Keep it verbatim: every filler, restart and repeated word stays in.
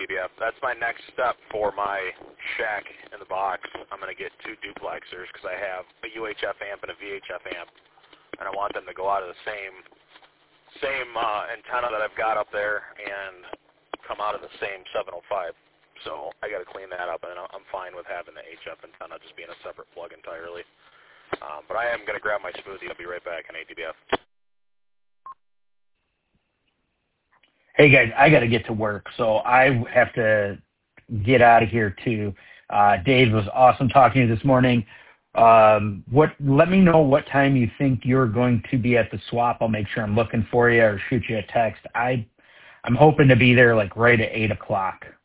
D B F. That's my next step for my shack in the box. I'm going to get two duplexers because I have a U H F amp and a V H F amp, and I want them to go out of the same same uh, antenna that I've got up there and come out of the same seven oh five. So I got to clean that up, and I'm fine with having the H F antenna just being a separate plug entirely. Um, but I am going to grab my smoothie. I'll be right back on A D B F. Hey guys, I got to get to work, so I have to get out of here too. Uh, Dave, it was awesome talking to you this morning. Um, what? Let me know what time you think you're going to be at the swap. I'll make sure I'm looking for you or shoot you a text. I, I'm hoping to be there like right at eight o'clock.